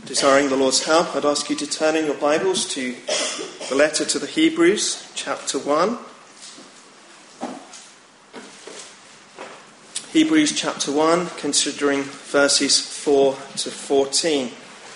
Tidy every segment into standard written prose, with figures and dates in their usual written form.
desiring the Lord's help, I'd ask you to turn in your Bibles to the letter to the Hebrews, chapter 1. Hebrews chapter 1, considering verses 4 to 14.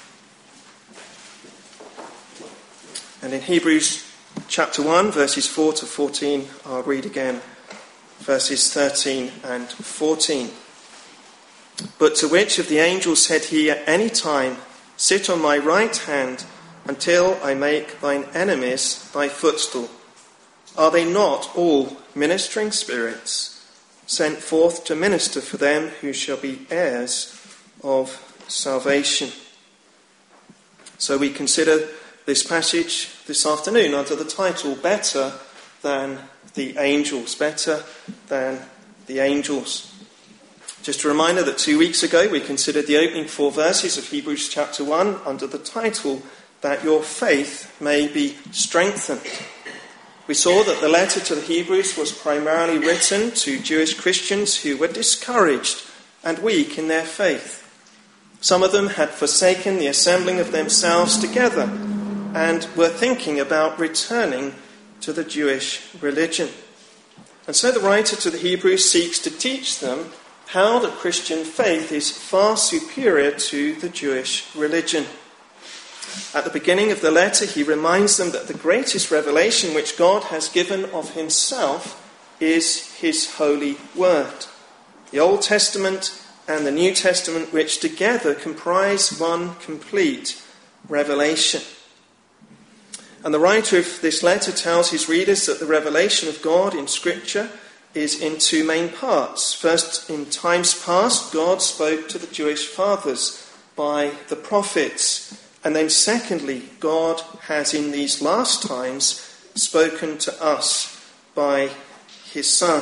And in Hebrews chapter 1, verses 4 to 14, I'll read again verses 13 and 14. But to which of the angels said he at any time, "Sit on my right hand until I make thine enemies thy footstool"? Are they not all ministering spirits, sent forth to minister for them who shall be heirs of salvation? So we consider this passage this afternoon under the title, Better Than the Angels. Better Than the Angels. Just a reminder that 2 weeks ago we considered the opening 4 verses of Hebrews chapter 1 under the title, That Your Faith May Be Strengthened. We saw that the letter to the Hebrews was primarily written to Jewish Christians who were discouraged and weak in their faith. Some of them had forsaken the assembling of themselves together and were thinking about returning to the Jewish religion. And so the writer to the Hebrews seeks to teach them how the Christian faith is far superior to the Jewish religion. At the beginning of the letter, he reminds them that the greatest revelation which God has given of himself is his holy word. The Old Testament and the New Testament, which together comprise one complete revelation. And the writer of this letter tells his readers that the revelation of God in Scripture is in 2 main parts. First, in times past, God spoke to the Jewish fathers by the prophets. And then secondly, God has in these last times spoken to us by his Son.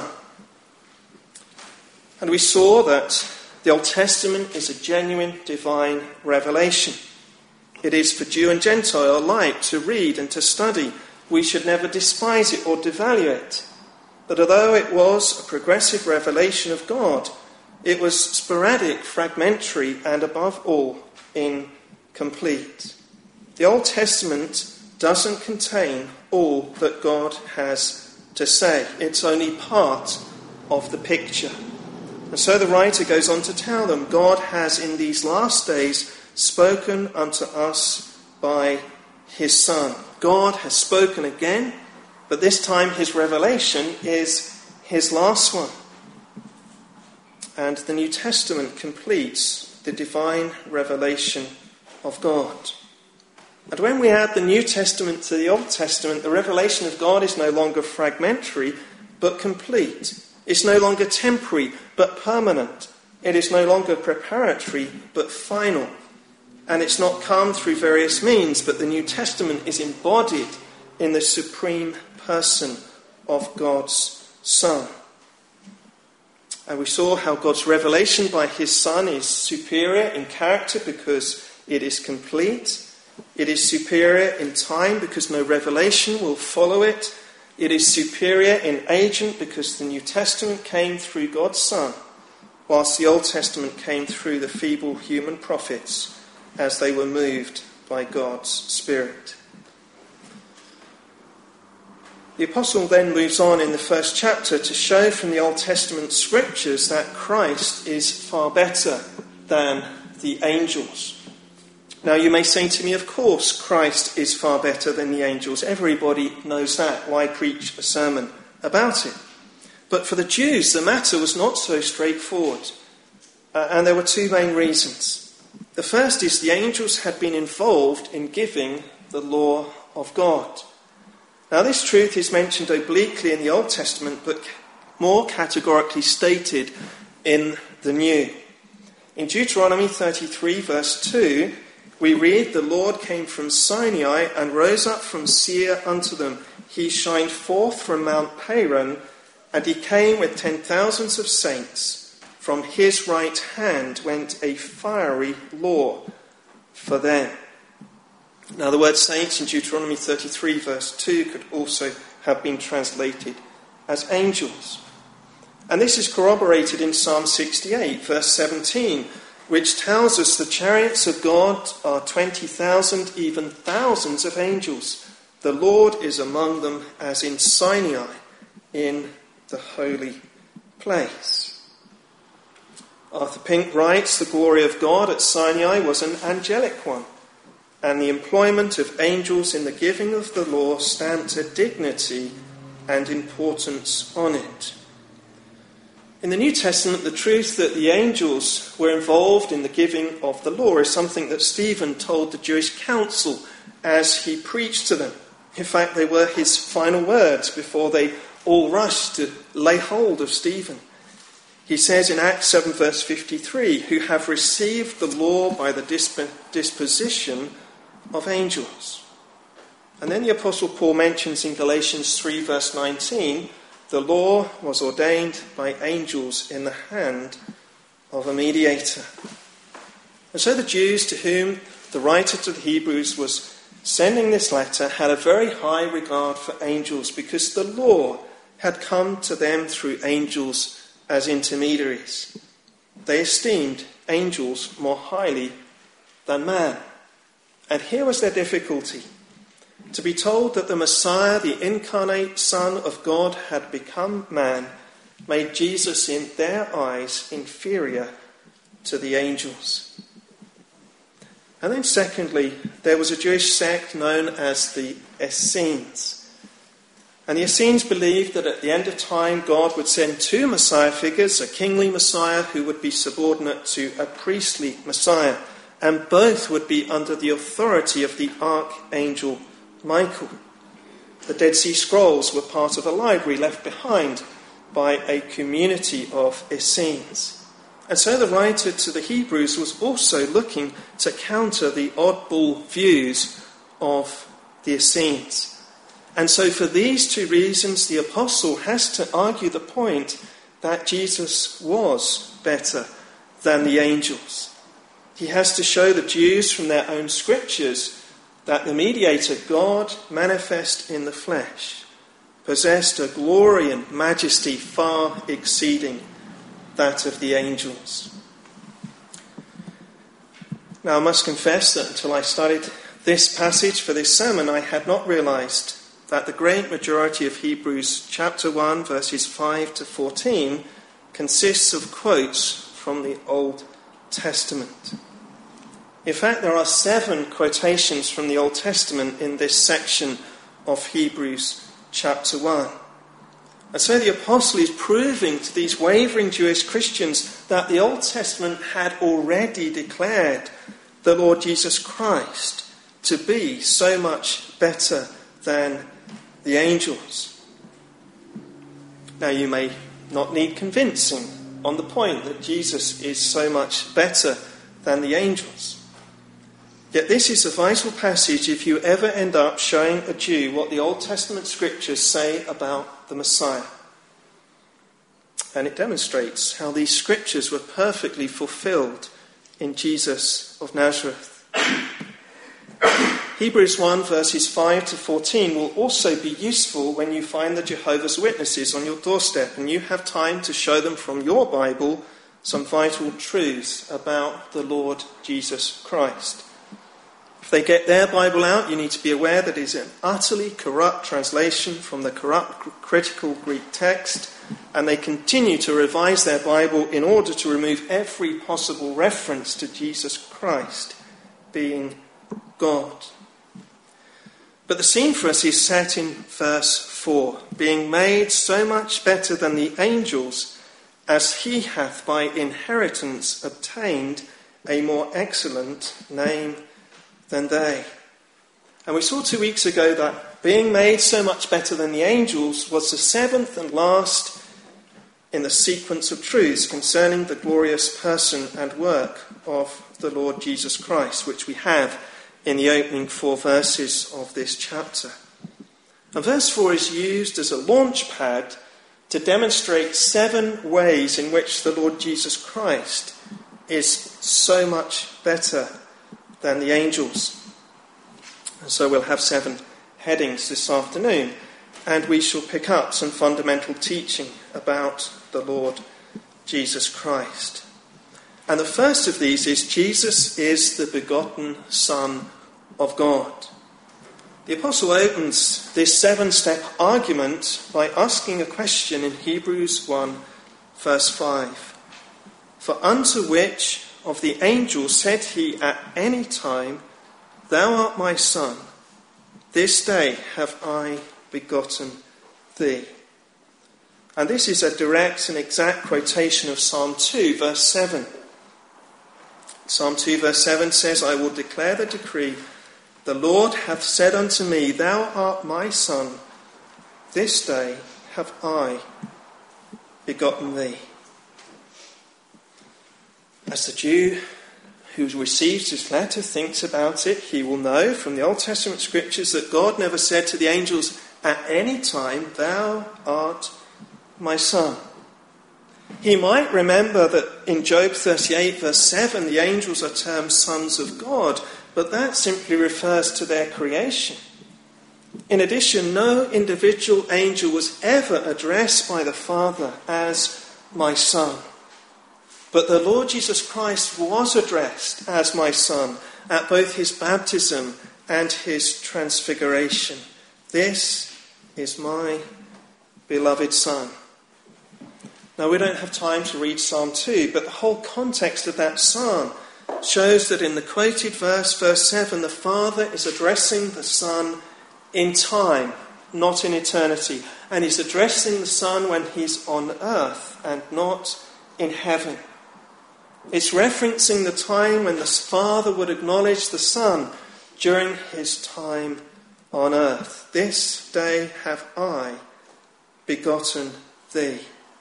And we saw that the Old Testament is a genuine divine revelation. It is for Jew and Gentile alike to read and to study. We should never despise it or devalue it. But although it was a progressive revelation of God, it was sporadic, fragmentary, and above all, incomplete. The Old Testament doesn't contain all that God has to say. It's only part of the picture. And so the writer goes on to tell them, God has in these last days spoken unto us by his Son. God has spoken again, but this time his revelation is his last one. And the New Testament completes the divine revelation of God. And when we add the New Testament to the Old Testament, the revelation of God is no longer fragmentary, but complete. It's no longer temporary, but permanent. It is no longer preparatory, but final. And it's not come through various means, but the New Testament is embodied in the supreme person of God's Son. And we saw how God's revelation by his Son is superior in character because it is complete. It is superior in time because no revelation will follow it. It is superior in agent because the New Testament came through God's Son, whilst the Old Testament came through the feeble human prophets as they were moved by God's Spirit. The apostle then moves on in the first chapter to show from the Old Testament scriptures that Christ is far better than the angels. Now you may say to me, of course Christ is far better than the angels. Everybody knows that. Why preach a sermon about it? But for the Jews, the matter was not so straightforward. And there were 2 main reasons. The first is the angels had been involved in giving the law of God. Now this truth is mentioned obliquely in the Old Testament, but more categorically stated in the New. In Deuteronomy 33 verse 2, we read, "The Lord came from Sinai and rose up from Seir unto them. He shined forth from Mount Paran, and he came with 10,000s of saints. From his right hand went a fiery law for them." Now the word saints in Deuteronomy 33 verse 2 could also have been translated as angels. And this is corroborated in Psalm 68 verse 17, which tells us the chariots of God are 20,000, even thousands of angels. The Lord is among them as in Sinai, in the holy place. Arthur Pink writes, the glory of God at Sinai was an angelic one, and the employment of angels in the giving of the law stamped a dignity and importance on it. In the New Testament, the truth that the angels were involved in the giving of the law is something that Stephen told the Jewish council as he preached to them. In fact, they were his final words before they all rushed to lay hold of Stephen. He says in Acts 7 verse 53, who have received the law by the disposition of angels. And then the Apostle Paul mentions in Galatians 3 verse 19, the law was ordained by angels in the hand of a mediator. And so the Jews to whom the writer to the Hebrews was sending this letter had a very high regard for angels because the law had come to them through angels as intermediaries. They esteemed angels more highly than man. And here was their difficulty. To be told that the Messiah, the incarnate Son of God, had become man, made Jesus in their eyes inferior to the angels. And then secondly, there was a Jewish sect known as the Essenes. And the Essenes believed that at the end of time God would send two Messiah figures, a kingly Messiah who would be subordinate to a priestly Messiah, and both would be under the authority of the archangel Michael. The Dead Sea Scrolls were part of a library left behind by a community of Essenes. And so the writer to the Hebrews was also looking to counter the oddball views of the Essenes. And so for these two reasons, the apostle has to argue the point that Jesus was better than the angels. He has to show the Jews from their own scriptures that the mediator, God, manifest in the flesh, possessed a glory and majesty far exceeding that of the angels. Now, I must confess that until I studied this passage for this sermon, I had not realised that the great majority of Hebrews chapter 1, verses 5 to 14, consists of quotes from the Old Testament. In fact, there are 7 quotations from the Old Testament in this section of Hebrews chapter 1. And so the apostle is proving to these wavering Jewish Christians that the Old Testament had already declared the Lord Jesus Christ to be so much better than the angels. Now, you may not need convincing on the point that Jesus is so much better than the angels. Yet this is a vital passage if you ever end up showing a Jew what the Old Testament scriptures say about the Messiah. And it demonstrates how these scriptures were perfectly fulfilled in Jesus of Nazareth. Hebrews 1 verses 5 to 14 will also be useful when you find the Jehovah's Witnesses on your doorstep and you have time to show them from your Bible some vital truths about the Lord Jesus Christ. If they get their Bible out, you need to be aware that it is an utterly corrupt translation from the corrupt critical Greek text, and they continue to revise their Bible in order to remove every possible reference to Jesus Christ being God. But the scene for us is set in verse 4, being made so much better than the angels, as he hath by inheritance obtained a more excellent name than they. And we saw 2 weeks ago that being made so much better than the angels was the 7th and last in the sequence of truths concerning the glorious person and work of the Lord Jesus Christ, which we have in the opening 4 verses of this chapter. And verse 4 is used as a launch pad to demonstrate 7 ways in which the Lord Jesus Christ is so much better than the angels. And so we'll have 7 headings this afternoon, and we shall pick up some fundamental teaching about the Lord Jesus Christ. And the first of these is Jesus is the begotten Son of God. The apostle opens this 7-step argument by asking a question in Hebrews 1, verse 5. For unto which of the angels said he at any time, Thou art my son, this day have I begotten thee. And this is a direct and exact quotation of Psalm 2, verse 7. Psalm 2, verse 7 says, I will declare the decree, the Lord hath said unto me, Thou art my son, this day have I begotten thee. As the Jew who receives this letter thinks about it, he will know from the Old Testament scriptures that God never said to the angels at any time, Thou art my son. He might remember that in Job 38, verse 7, the angels are termed sons of God, but that simply refers to their creation. In addition, no individual angel was ever addressed by the Father as my son. But the Lord Jesus Christ was addressed as my son at both his baptism and his transfiguration. This is my beloved son. Now, we don't have time to read Psalm 2, but the whole context of that psalm shows that in the quoted verse, verse 7, the Father is addressing the Son in time, not in eternity. And he's addressing the Son when he's on earth and not in heaven. It's referencing the time when the Father would acknowledge the Son during his time on earth. This day have I begotten thee.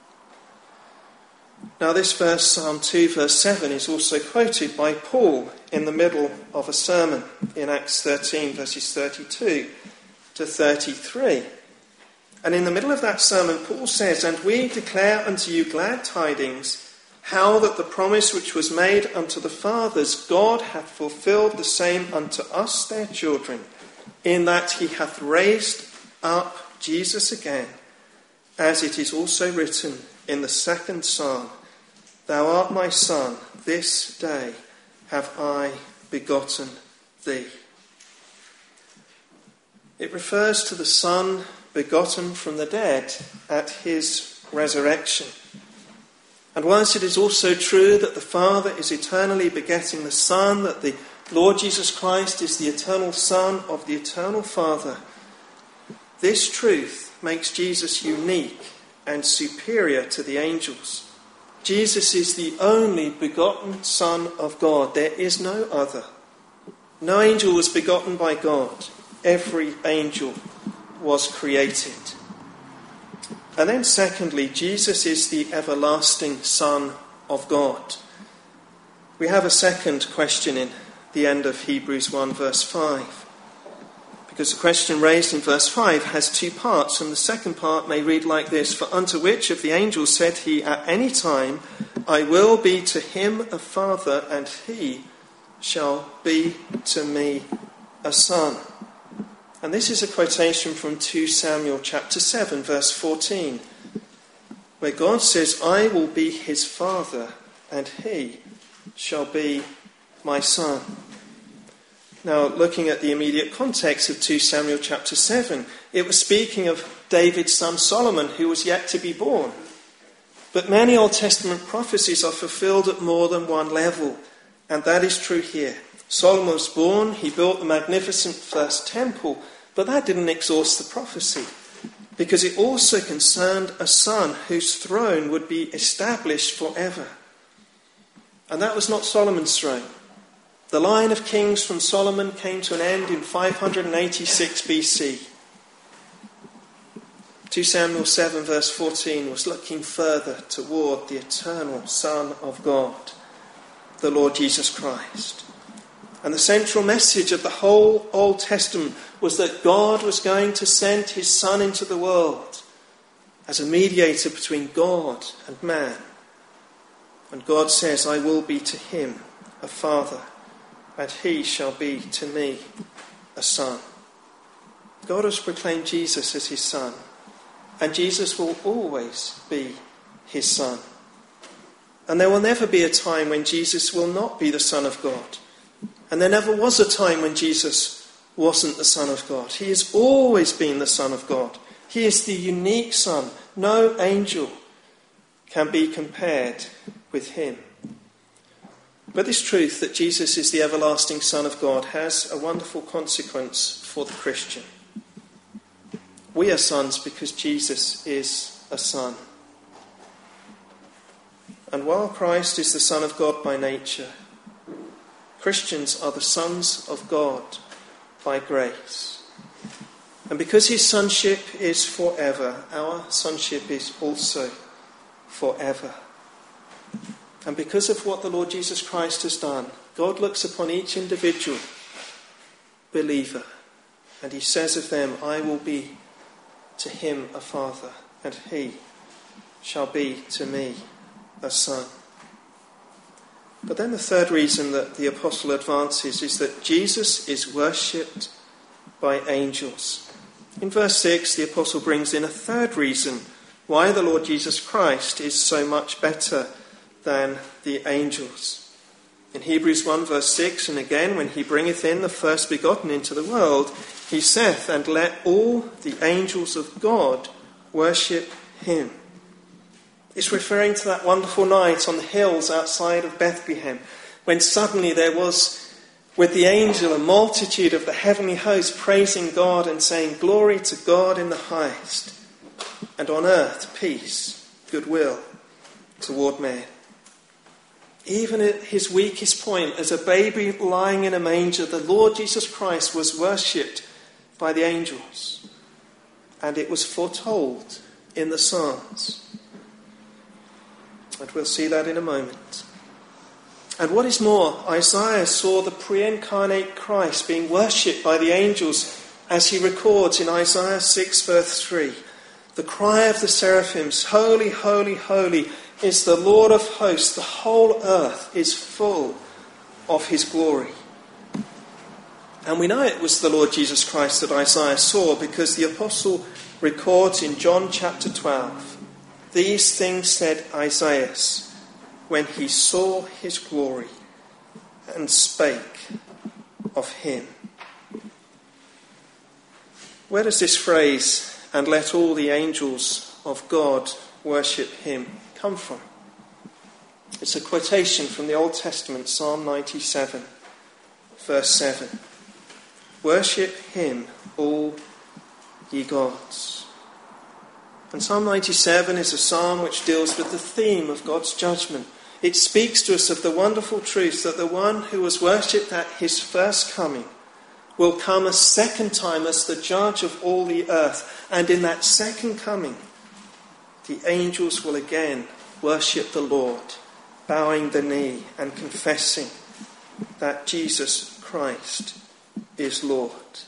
Now this verse, Psalm 2, verse 7, is also quoted by Paul in the middle of a sermon in Acts 13, verses 32 to 33. And in the middle of that sermon, Paul says, And we declare unto you glad tidings, how that the promise which was made unto the fathers, God hath fulfilled the same unto us their children, in that he hath raised up Jesus again, as it is also written in the second psalm, Thou art my son, this day have I begotten thee. It refers to the Son begotten from the dead at his resurrection. And whilst it is also true that the Father is eternally begetting the Son, that the Lord Jesus Christ is the eternal Son of the eternal Father, this truth makes Jesus unique and superior to the angels. Jesus is the only begotten Son of God. There is no other. No angel was begotten by God. Every angel was created. And then secondly, Jesus is the everlasting Son of God. We have a second question in the end of Hebrews 1 verse 5. Because the question raised in verse 5 has two parts, and the second part may read like this, For unto which of the angels said he at any time, I will be to him a father, and he shall be to me a son. And this is a quotation from 2 Samuel chapter 7, verse 14, where God says, I will be his father, and he shall be my son. Now, looking at the immediate context of 2 Samuel chapter 7, it was speaking of David's son Solomon, who was yet to be born. But many Old Testament prophecies are fulfilled at more than one level, and that is true here. Solomon was born, he built the magnificent first temple, but that didn't exhaust the prophecy, because it also concerned a son whose throne would be established forever. And that was not Solomon's throne. The line of kings from Solomon came to an end in 586 BC. 2 Samuel 7 verse 14 was looking further toward the eternal Son of God, the Lord Jesus Christ. And the central message of the whole Old Testament was that God was going to send his Son into the world as a mediator between God and man. And God says, I will be to him a father, and he shall be to me a son. God has proclaimed Jesus as his son, and Jesus will always be his son. And there will never be a time when Jesus will not be the Son of God. And there never was a time when Jesus wasn't the Son of God. He has always been the Son of God. He is the unique Son. No angel can be compared with him. But this truth that Jesus is the everlasting Son of God has a wonderful consequence for the Christian. We are sons because Jesus is a son. And while Christ is the Son of God by nature, Christians are the sons of God by grace. And because his sonship is forever, our sonship is also forever. And because of what the Lord Jesus Christ has done, God looks upon each individual believer and he says of them, I will be to him a father, and he shall be to me a son. But then the third reason that the apostle advances is that Jesus is worshipped by angels. In verse 6, the apostle brings in a third reason why the Lord Jesus Christ is so much better than the angels. In Hebrews 1 verse 6, and again, when he bringeth in the first begotten into the world, he saith, and let all the angels of God worship him. It's referring to that wonderful night on the hills outside of Bethlehem, when suddenly there was with the angel a multitude of the heavenly host praising God and saying, glory to God in the highest, and on earth peace, goodwill toward men. Even at his weakest point, as a baby lying in a manger, the Lord Jesus Christ was worshipped by the angels. And it was foretold in the Psalms. And we'll see that in a moment. And what is more, Isaiah saw the pre-incarnate Christ being worshipped by the angels, as he records in Isaiah 6 verse 3. The cry of the seraphims, holy, holy, holy is the Lord of hosts. The whole earth is full of his glory. And we know it was the Lord Jesus Christ that Isaiah saw, because the apostle records in John chapter 12, these things said Isaiah when he saw his glory and spake of him. Where does this phrase, and let all the angels of God worship him, come from? It's a quotation from the Old Testament, Psalm 97, verse 7. Worship him, all ye gods. And Psalm 97 is a psalm which deals with the theme of God's judgment. It speaks to us of the wonderful truth that the one who was worshipped at his first coming will come a second time as the judge of all the earth. And in that second coming, the angels will again worship the Lord, bowing the knee and confessing that Jesus Christ is Lord.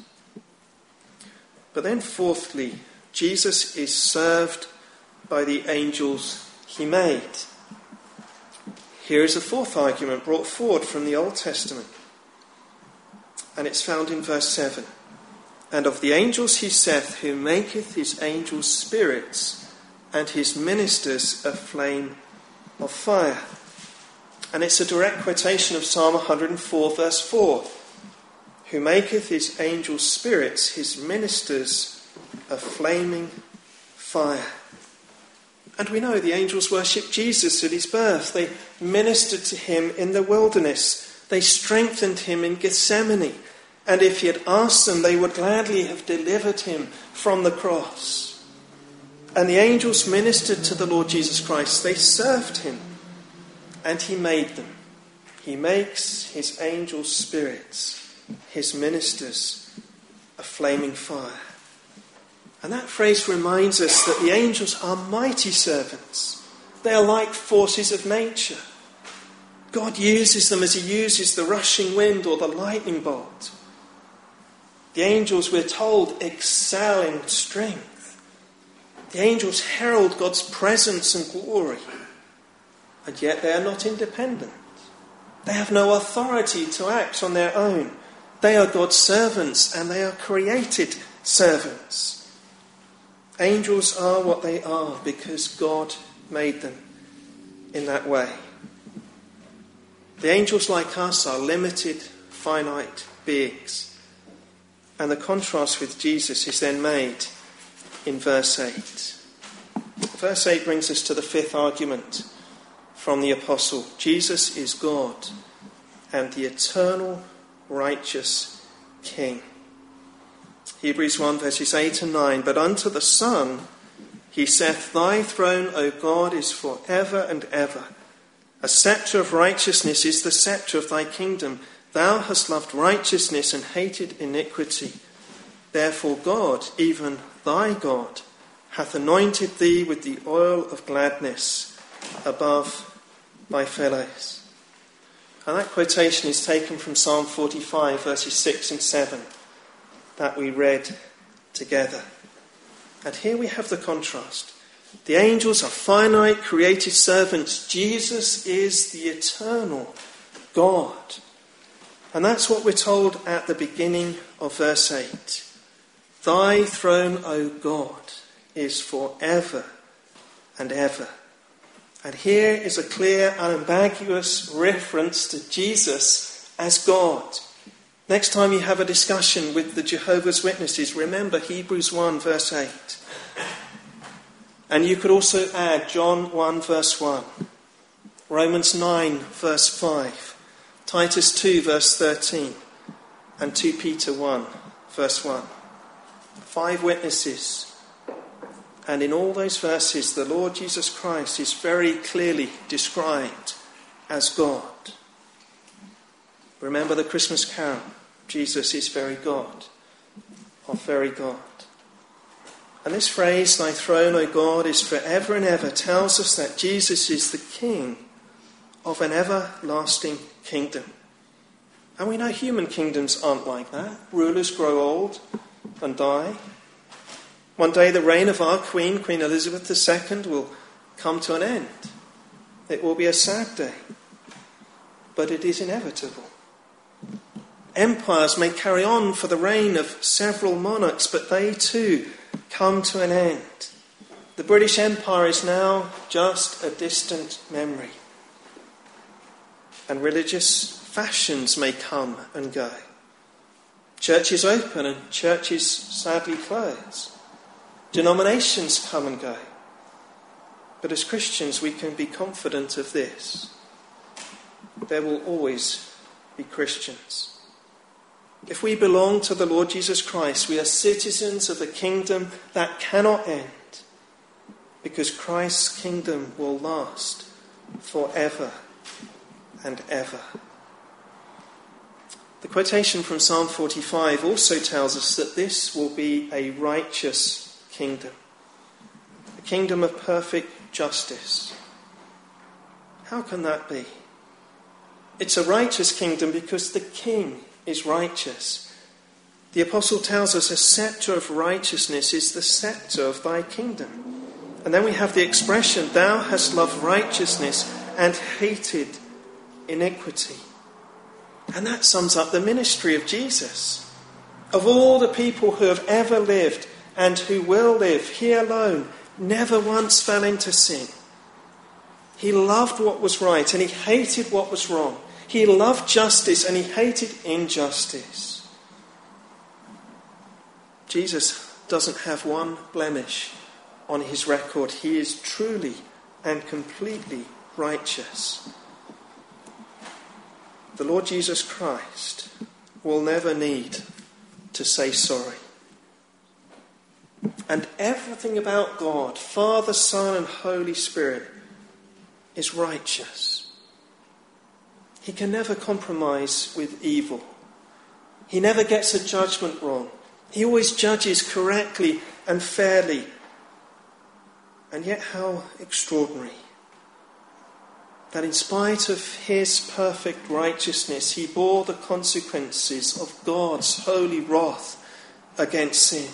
But then fourthly, Jesus is served by the angels he made. Here is a fourth argument brought forward from the Old Testament. And it's found in verse 7. And of the angels he saith, who maketh his angels spirits, and his ministers a flame of fire. And it's a direct quotation of Psalm 104 verse 4. Who maketh his angels spirits, his ministers a flaming fire. And we know the angels worshipped Jesus at his birth. They ministered to him in the wilderness. They strengthened him in Gethsemane. And if he had asked them, they would gladly have delivered him from the cross. And the angels ministered to the Lord Jesus Christ. They served him. And he made them. He makes his angels spirits, his ministers a flaming fire. And that phrase reminds us that the angels are mighty servants. They are like forces of nature. God uses them as he uses the rushing wind or the lightning bolt. The angels, we're told, excel in strength. The angels herald God's presence and glory. And yet they are not independent. They have no authority to act on their own. They are God's servants, and they are created servants. Angels are what they are because God made them in that way. The angels, like us, are limited, finite beings. And the contrast with Jesus is then made in verse 8. Verse 8 brings us to the fifth argument from the apostle. Jesus is God and the eternal righteous King. Hebrews 1 verses 8 and 9. But unto the Son he saith, Thy throne, O God, is for ever and ever. A sceptre of righteousness is the sceptre of thy kingdom. Thou hast loved righteousness and hated iniquity. Therefore God, even thy God, hath anointed thee with the oil of gladness above thy fellows. And that quotation is taken from Psalm 45, verses 6 and 7, that we read together. And here we have the contrast. The angels are finite, created servants. Jesus is the eternal God. And that's what we're told at the beginning of verse 8. Thy throne, O God, is forever and ever. And here is a clear, unambiguous reference to Jesus as God. Next time you have a discussion with the Jehovah's Witnesses, remember Hebrews 1 verse 8. And you could also add John 1 verse 1, Romans 9 verse 5, Titus 2 verse 13, and 2 Peter 1 verse 1. 5 witnesses. And in all those verses, the Lord Jesus Christ is very clearly described as God. Remember the Christmas carol, Jesus is very God, or very God. And this phrase, thy throne, O God, is forever and ever, tells us that Jesus is the King of an everlasting kingdom. And we know human kingdoms aren't like that. Rulers grow old and die. One day the reign of our Queen Elizabeth II, will come to an end. It will be a sad day. But it is inevitable. Empires may carry on for the reign of several monarchs, but they too come to an end. The British Empire is now just a distant memory. And religious fashions may come and go. Churches open and churches sadly close. Denominations come and go. But as Christians we can be confident of this. There will always be Christians. If we belong to the Lord Jesus Christ, we are citizens of a kingdom that cannot end, because Christ's kingdom will last forever and ever. The quotation from Psalm 45 also tells us that this will be a righteous kingdom, a kingdom of perfect justice. How can that be? It's a righteous kingdom because the King is righteous. The apostle tells us a sceptre of righteousness is the sceptre of thy kingdom. And then we have the expression, thou hast loved righteousness and hated iniquity. And that sums up the ministry of Jesus. Of all the people who have ever lived and who will live, he alone never once fell into sin. He loved what was right and he hated what was wrong. He loved justice and he hated injustice. Jesus doesn't have one blemish on his record. He is truly and completely righteous. The Lord Jesus Christ will never need to say sorry. And everything about God, Father, Son, and Holy Spirit, is righteous. He can never compromise with evil. He never gets a judgment wrong. He always judges correctly and fairly. And yet how extraordinary that in spite of his perfect righteousness, he bore the consequences of God's holy wrath against sin.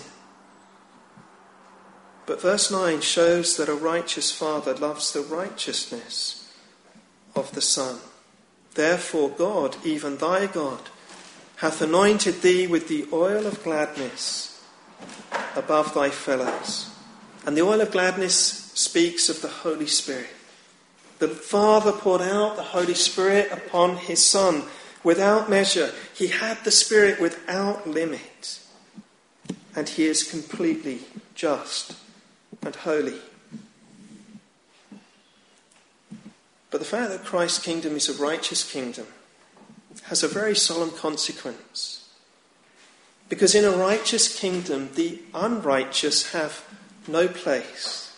But verse 9 shows that a righteous Father loves the righteousness of the Son. Therefore God, even thy God, hath anointed thee with the oil of gladness above thy fellows. And the oil of gladness speaks of the Holy Spirit. The Father poured out the Holy Spirit upon his Son without measure. He had the Spirit without limit. And he is completely just and holy. But the fact that Christ's kingdom is a righteous kingdom has a very solemn consequence. Because in a righteous kingdom, the unrighteous have no place.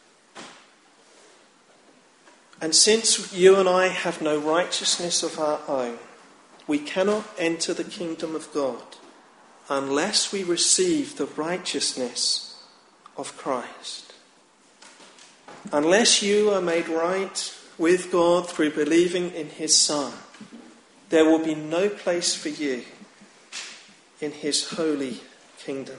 And since you and I have no righteousness of our own, we cannot enter the kingdom of God unless we receive the righteousness of Christ. Unless you are made right with God through believing in his Son, there will be no place for you in his holy kingdom.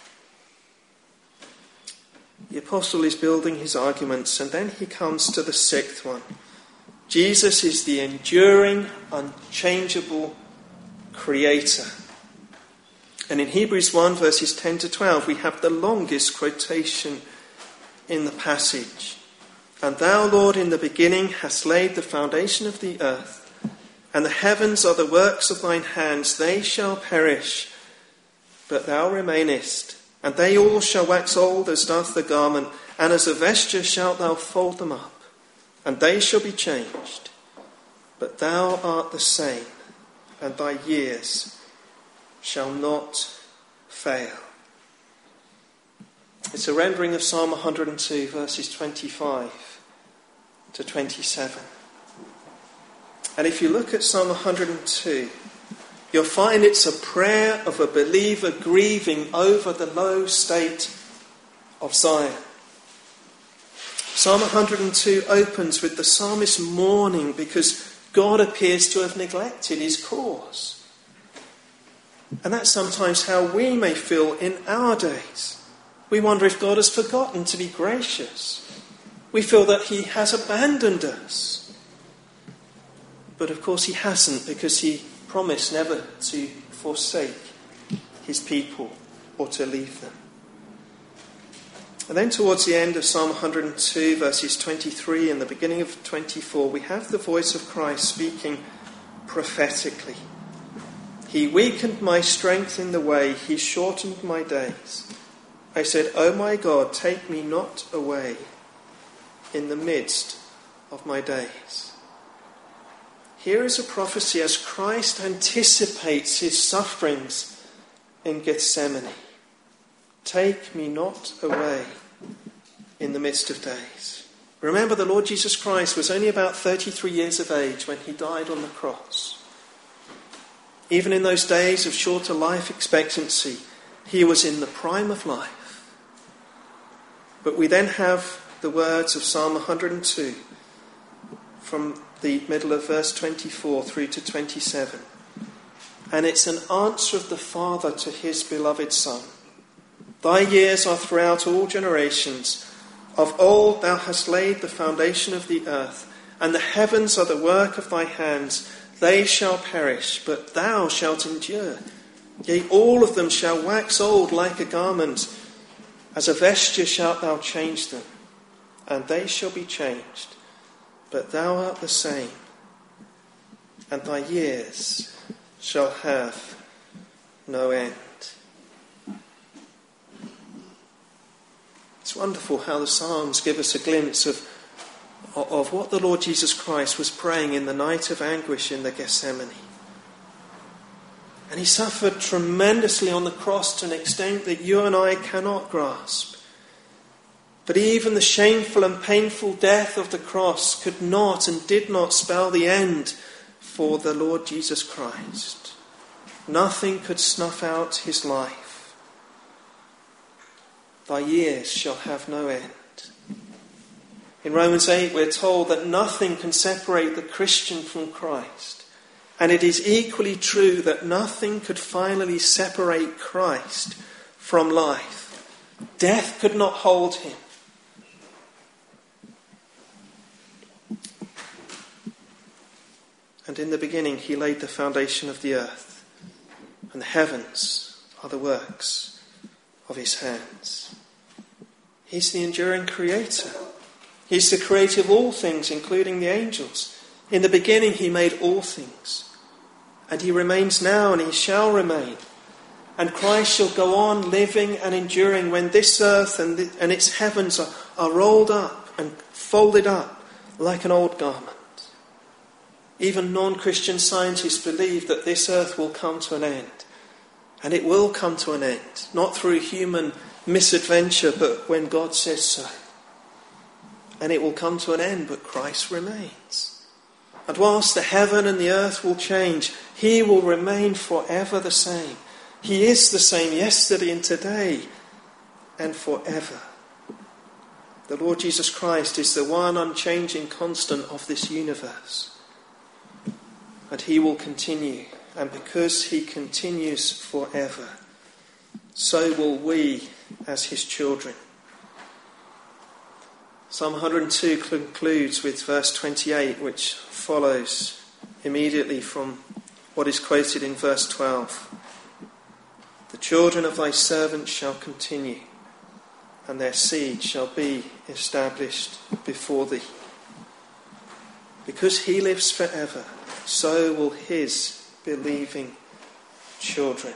The apostle is building his arguments, and then he comes to the sixth one. Jesus is the enduring, unchangeable creator. And in Hebrews 1 verses 10 to 12 we have the longest quotation in the passage. And thou, Lord, in the beginning hast laid the foundation of the earth, and the heavens are the works of thine hands. They shall perish, but thou remainest. And they all shall wax old as doth the garment, and as a vesture shalt thou fold them up, and they shall be changed. But thou art the same, and thy years shall not fail. It's a rendering of Psalm 102, verses 25 to 27. And if you look at Psalm 102, you'll find it's a prayer of a believer grieving over the low state of Zion. Psalm 102 opens with the psalmist mourning because God appears to have neglected his cause. And that's sometimes how we may feel in our days. We wonder if God has forgotten to be gracious. We feel that he has abandoned us. But of course he hasn't, because he promised never to forsake his people or to leave them. And then towards the end of Psalm 102, verses 23 and the beginning of 24, we have the voice of Christ speaking prophetically. He weakened my strength in the way, he shortened my days. I said, O my God, take me not away in the midst of my days. Here is a prophecy as Christ anticipates his sufferings in Gethsemane. Take me not away in the midst of days. Remember, the Lord Jesus Christ was only about 33 years of age when he died on the cross. Even in those days of shorter life expectancy, he was in the prime of life. But we then have the words of Psalm 102 from the middle of verse 24 through to 27. And it's an answer of the Father to his beloved Son. Thy years are throughout all generations. Of old thou hast laid the foundation of the earth, and the heavens are the work of thy hands. They shall perish, but thou shalt endure. Yea, all of them shall wax old like a garment. As a vesture shalt thou change them, and they shall be changed. But thou art the same, and thy years shall have no end. It's wonderful how the Psalms give us a glimpse of what the Lord Jesus Christ was praying in the night of anguish in the Gethsemane. And he suffered tremendously on the cross to an extent that you and I cannot grasp. But even the shameful and painful death of the cross could not and did not spell the end for the Lord Jesus Christ. Nothing could snuff out his life. Thy years shall have no end. In Romans 8 we're told that nothing can separate the Christian from Christ. And it is equally true that nothing could finally separate Christ from life. Death could not hold him. And in the beginning he laid the foundation of the earth, and the heavens are the works of his hands. He's the enduring creator. He's the creator of all things, including the angels. In the beginning he made all things. And he remains now, and he shall remain. And Christ shall go on living and enduring when this earth and its heavens are rolled up and folded up like an old garment. Even non-Christian scientists believe that this earth will come to an end. And it will come to an end, not through human misadventure, but when God says so. And it will come to an end, but Christ remains. And whilst the heaven and the earth will change, he will remain forever the same. He is the same yesterday and today and forever. The Lord Jesus Christ is the one unchanging constant of this universe. And he will continue. And because he continues forever, so will we as his children. Psalm 102 concludes with verse 28, which follows immediately from what is quoted in verse 12. The children of thy servant shall continue, and their seed shall be established before thee. Because he lives forever, so will his believing children.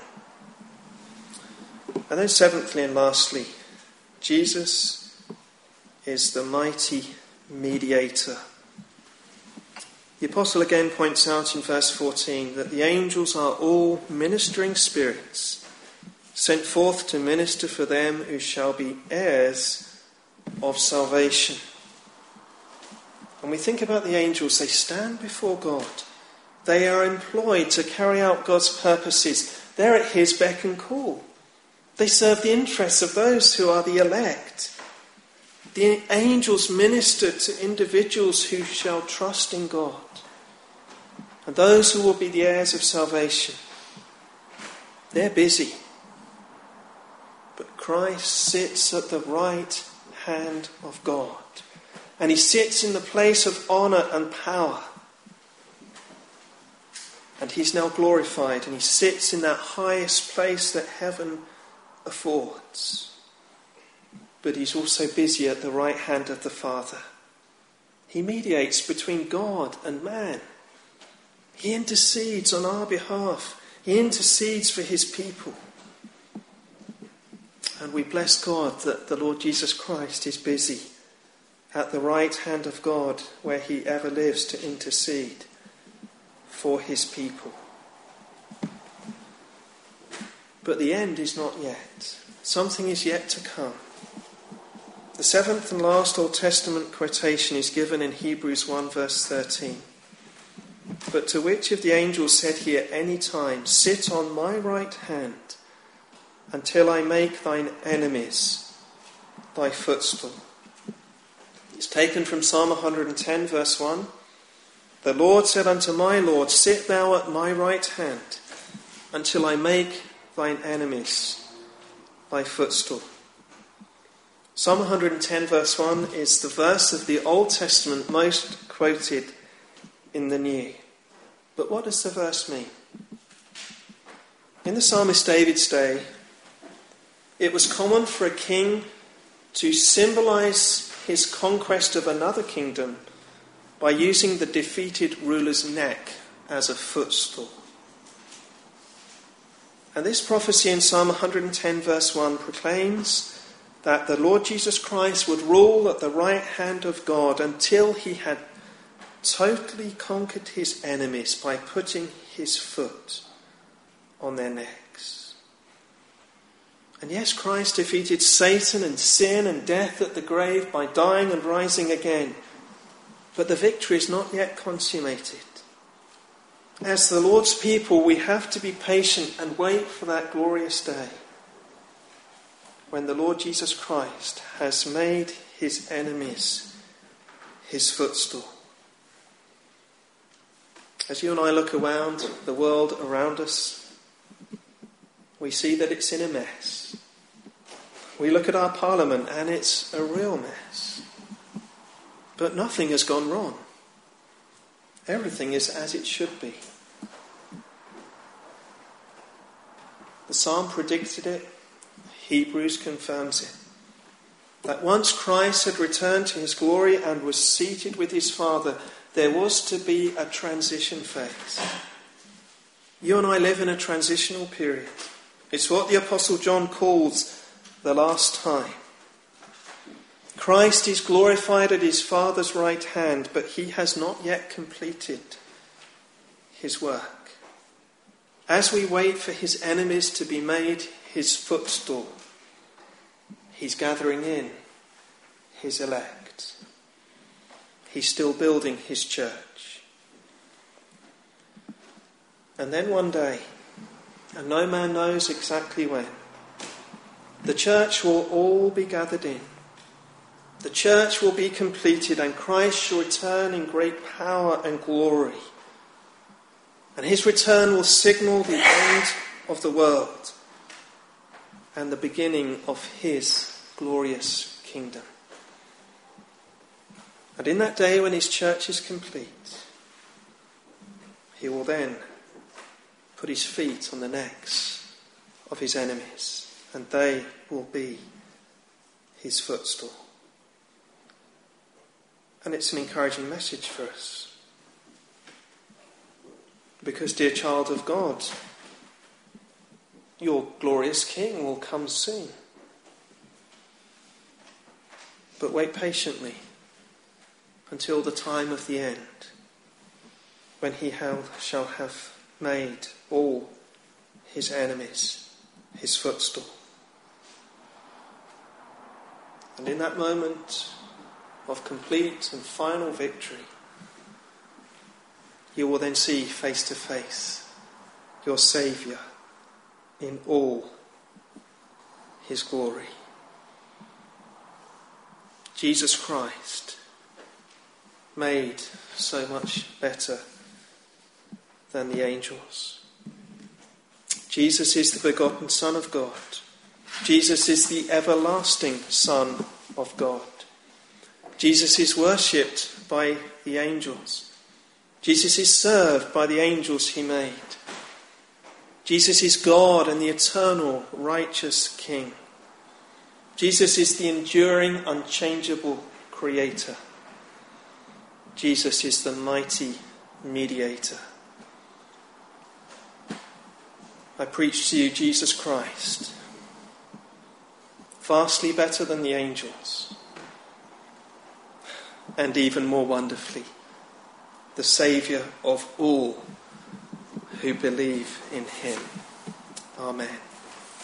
And then seventhly and lastly, Jesus is the mighty mediator. The apostle again points out in verse 14 that the angels are all ministering spirits sent forth to minister for them who shall be heirs of salvation. When we think about the angels, they stand before God. They are employed to carry out God's purposes. They're at his beck and call. They serve the interests of those who are the elect. The angels minister to individuals who shall trust in God, and those who will be the heirs of salvation. They're busy. But Christ sits at the right hand of God, and he sits in the place of honour and power. And he's now glorified, and he sits in that highest place that heaven affords. But he's also busy at the right hand of the Father. He mediates between God and man. He intercedes on our behalf. He intercedes for his people. And we bless God that the Lord Jesus Christ is busy at the right hand of God, where he ever lives to intercede for his people. But the end is not yet. Something is yet to come. The seventh and last Old Testament quotation is given in Hebrews 1 verse 13. But to which of the angels said he at any time, sit on my right hand until I make thine enemies thy footstool. It's taken from Psalm 110 verse 1. The Lord said unto my Lord, sit thou at my right hand until I make thine enemies thy footstool. Psalm 110 verse 1 is the verse of the Old Testament most quoted in the New. But what does the verse mean? In the psalmist David's day, it was common for a king to symbolise his conquest of another kingdom by using the defeated ruler's neck as a footstool. And this prophecy in Psalm 110 verse 1 proclaims that the Lord Jesus Christ would rule at the right hand of God until he had totally conquered his enemies by putting his foot on their necks. And yes, Christ defeated Satan and sin and death at the grave by dying and rising again. But the victory is not yet consummated. As the Lord's people, we have to be patient and wait for that glorious day when the Lord Jesus Christ has made his enemies his footstool. As you and I look around the world around us, we see that it's in a mess. We look at our parliament and it's a real mess. But nothing has gone wrong. Everything is as it should be. The psalm predicted it. Hebrews confirms it. that once Christ had returned to his glory and was seated with his Father, there was to be a transition phase. You and I live in a transitional period. It's what the Apostle John calls the last time. Christ is glorified at his Father's right hand, but he has not yet completed his work. As we wait for his enemies to be made his footstool, he's gathering in his elect. He's still building his church. And then one day, and no man knows exactly when, the church will all be gathered in. The church will be completed and Christ shall return in great power and glory. And his return will signal the end of the world and the beginning of his glorious kingdom. And in that day when his church is complete, he will then put his feet on the necks of his enemies, and they will be his footstool. And it's an encouraging message for us. Because, dear child of God, your glorious King will come soon. But wait patiently until the time of the end, when he shall have made all his enemies his footstool. And in that moment of complete and final victory, you will then see face to face your Saviour in all his glory. Jesus Christ, made so much better than the angels. Jesus is the begotten Son of God. Jesus is the everlasting Son of God. Jesus is worshipped by the angels. Jesus is served by the angels he made. Jesus is God and the eternal righteous King. Jesus is the enduring, unchangeable Creator. Jesus is the mighty Mediator. I preach to you Jesus Christ, vastly better than the angels, and even more wonderfully, the Saviour of all who believe in him. Amen.